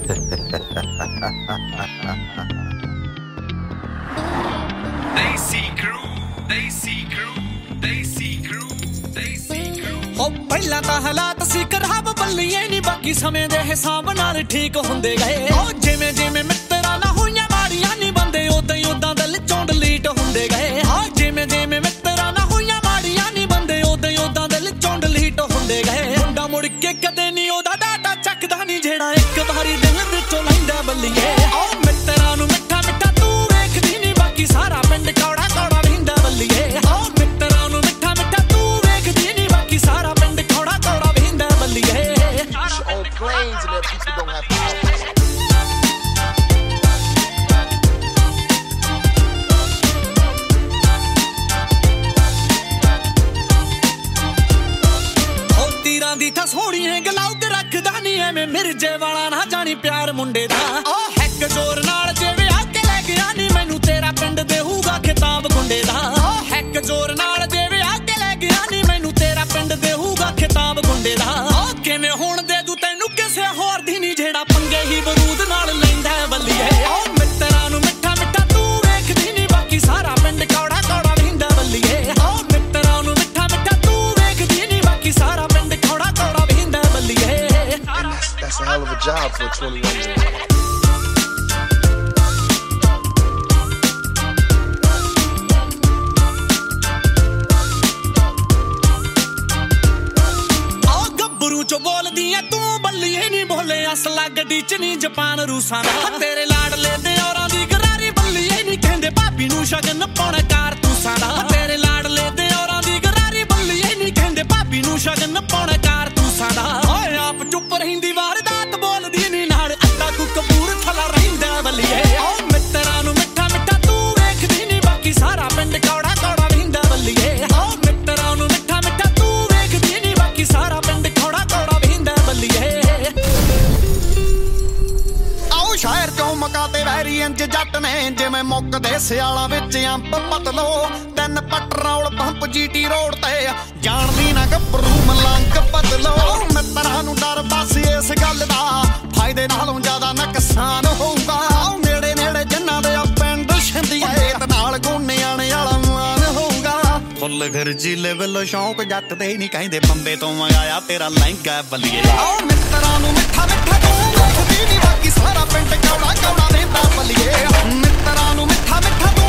ਪਹਿਲਾਂ ਤਾਂ ਹਾਲਾਤ ਸੀ ਖਰਾਬ ਬੱਲੀਏ ਨੀ ਬਾਕੀ ਸਮੇਂ ਦੇ ਹਿਸਾਬ ਨਾਲ ਠੀਕ ਹੁੰਦੇ ਗਏ ਜਿਵੇਂ ਜਿਵੇਂ ਮਿੱਤਰਾਂ ਨਾਲ ਹੋਈਆਂ ਮਾੜੀਆਂ ਨੀ ਬੰਦੇ ਉਦਾਂ ਹੀ ਉਦਾਂ ਦਿਲ ਚੋਂ ਡਿਲੀਟ ਹੁੰਦੇ ਗਏ ਜਿਵੇਂ ਜਿਵੇਂ ਮਿੱਤਰਾਂ ਨਾਲ ਹੋਈਆਂ ਮਾੜੀਆਂ ਨੀ ਬੰਦੇ ਉਦਾਂ ਹੀ ਉਦਾਂ ਦਿਲ ਚੋਂ ਡਿਲੀਟ ਹੁੰਦੇ ਗਏ ਮੁੰਡਾ ਮੁੜ ਕੇ ਕਦੇ ਨੀ ਉਹਦਾ ਡਾਟਾ ਚੱਕਦਾ ਨੀ ਜਿਹੜਾ ਇੱਕ ਵਾਰੀ ਦਿਲ ਵਿੱਚੋਂ ਲੈਂਦਾ ਬੱਲੀਏ ਮਿੱਤਰਾਂ ਨੂੰ ਮਿੱਠਾ ਮਿੱਠਾ ਤੂੰ ਵੇਖਦੀ ਨੀ ਬਾਕੀ ਸਾਰਾ ਪਿੰਡ ਕੌੜਾ ਕੌੜਾ ਰਹਿੰਦਾ ਬੱਲੀਏ ਮਿੱਤਰਾਂ ਨੂੰ ਮਿੱਠਾ ਮਿੱਠਾ ਤੂੰ ਵੇਖਦੀ ਨੀ ਬਾਕੀ ਸਾਰਾ ਪਿੰਡ ਕੌੜਾ ਕੌੜਾ ਰਹਿੰਦਾ ਬੱਲੀਏ planes and that people don't have power. ਤੀਰਾਂ ਦੀ ਤਾਂ ਸੋਹਣੀਆਂ ਗਲਾਉ ਰੱਖਦਾ ਨੀ ਐਵੇਂ ਮਿਰਜੇ ਵਾਲਾ ਨਾ ਜਾਣੀ ਪਿਆਰ ਮੁੰਡੇ ਦਾ ਹੈਕ ਜ਼ੋਰ ਨਾਲ ਜੇ ਵਿਆਹ ਕੇ ਲੈ ਗਿਆ ਨੀ ਮੈਨੂੰ ਤੇਰਾ ਪਿੰਡ ਦੇਹੂਗਾ ਖਿਤਾਬ ਗੁੰਡੇ ਦਾ ਹੈਕ ਜ਼ੋਰ ਨਾਲ ਜੇ ਵਿਆਹ ਕੇ ਲੈ ਗਿਆ ਨੀ ਮੈਨੂੰ ਤੇਰਾ ਪਿੰਡ ਦੇਹੂਗਾ ਖਿਤਾਬ ਗੁੰਡੇ ਦਾ ਕਿਵੇਂ ਹੁਣ ਦੇ ਦੂ ਤੈਨੂੰ ਕਿਸੇ ਹੋਰ ਦੀ ਨੀ ਜਿਹੜਾ ਪੰਗੇ ਹੀ ਬਰੂਦ ਨਾਲ ਲੈਂਦਾ ਬੱਲੀਏ ਮਿੱਤਰਾਂ ਨੂੰ ਮਿੱਠਾ ਮਿੱਠਾ ਤੂੰ ਵੇਖਦੀ ਨੀ ਬਾਕੀ ਸਾਰਾ ਪਿੰਡ ਕੌੜਾ ਕੌੜਾ ਰਹਿੰਦਾ ਬੱਲੀਏ ਮਿੱਤਰਾਂ ਨੂੰ ਮਿੱਠਾ ਮਿੱਠਾ ਤੂੰ ਵੇਖਦੀ ਨੀ ਬਾਕੀ ਸਾਰਾ ਪਿੰਡ ਕੌੜਾ ਕੌੜਾ ਰਹਿੰਦਾ ਬੱਲੀਏ That's a hell of a job for a 21-year-old. ਚੋ ਬੋਲਦੀ ਐ ਤੂੰ ਬੱਲੀਏ ਨੀ ਬੋਲੇ ਅਸਲਾ ਗੱਡੀ ਚ ਨੀ ਜਾਪਾਨ ਰੂਸਾਂ ਦਾ ਤੇਰੇ ਲਾਡਲੇ ਦੇ ਔਰਾਂ ਦੀ ਗਰਾਰੀ ਬੱਲੀਏ ਨੀ ਕਹਿੰਦੇ ਭਾਬੀ ਨੂੰ ਸ਼ਗਨ ਪਾਉਣਾ ਕਾਰਤੂਸਾਂ ਦਾ ਤੇਰੇ ਲਾਡਲੇ ਦੇ ਔਰਾਂ ਦੀ ਗਰਾਰੀ ਬੱਲੀਏ ਨੀ ਕਹਿੰਦੇ ਭਾਬੀ ਨੂੰ ਸ਼ਗਨ ਪਾਉਣਾ ਕਾਰਤੂਸਾਂ ਦਾ ਓਏ ਆਪ ਚੁੱਪ ਰਹਿੰਦੀ ਵਾਰਦਾਤ ਬੋਲਦੀ ਨੀ ਨਾਲ ਅੱਡਾ ਕੋ ਕਪੂਰ ਥਲਾ ਰਹਿੰਦਾ ਬੱਲੀਏ ਮਿੱਤਰਾਂ ਨੂੰ ਮਿੱਠਾ ਮਿੱਠਾ ਤੂੰ ਵੇਖਦੀ ਨੀ ਬਾਕੀ ਸਾਰਾ ਪਿੰਡ ਕੌੜਾ ਕੌੜਾ ਰਹਿੰਦਾ ਬੱਲੀਏ ਮਿੱਤਰਾਂ ਨੂੰ ਮਿੱਠਾ ਮਿੱਠਾ ਤੂੰ ਵੇਖਦੀ ਨੀ ਬਾਕੀ ਸਾਰਾ ਪਿੰਡ ਆਓ ਸ਼ਹਿਰ ਚੋਂ ਮਕਾ ਤੇ ਵੈਰੀ ਇੰਜ ਜੱਟ ਨੇ ਜਿਵੇਂ ਮੁੱਕਦੇ ਸਿਆਲਾਂ ਵਿੱਚ ਅੰਬ ਪਤਲੋ ਤਿੰਨ ਪੈਟਰੋਲ ਪੰਪ ਜੀਟੀ ਰੋਡ ਤੇ ਜਾਣਦੀ ਨਾ ਗੱਭਰੂ ਮਲੰਗ ਬਦਲੋ ਮਿੱਤਰਾਂ ਨੂੰ ਡਰ ਬਸ ਇਸ ਗੱਲ ਦਾ ਫਾਇਦੇ ਨਾਲੋਂ ਜ਼ਿਆਦਾ ਨੁਕਸਾਨ ਹੋਊਗਾ ਨੇੜੇ ਨੇੜੇ ਜਿੰਨਾਂ ਦੇ ਪਿੰਡ ਛਿੰਦੀਆਂ ਤੇ ਨਾਲ ਗੋਨਿਆਂ ਵਾਲਾ ਮਾਨ ਹੋਊਗਾ ਫੁੱਲ ਖਰਜੀ ਲੈਵਲ ਸ਼ੌਂਕ ਜੱਟ ਦੇ ਨਹੀਂ ਕਹਿੰਦੇ ਬੰਬੇ ਤੋਂ ਮੰਗਾਇਆ ਤੇਰਾ ਲਹਿੰਗਾ ਬੱਲੀਏ ਮਿੱਤਰਾਂ ਨੂੰ ਮਿੱਠਾ ਮਿੱਠਾ ਤੂੰ ਵੇਖਦੀ ਨੀ ਬਾਕੀ ਸਾਰਾ ਪਿੰਡ ਕੌੜਾ ਕੌੜਾ ਰਹਿੰਦਾ ਬੱਲੀਏ ਮਿੱਤਰਾਂ ਨੂੰ ਮਿੱਠਾ ਮਿੱਠਾ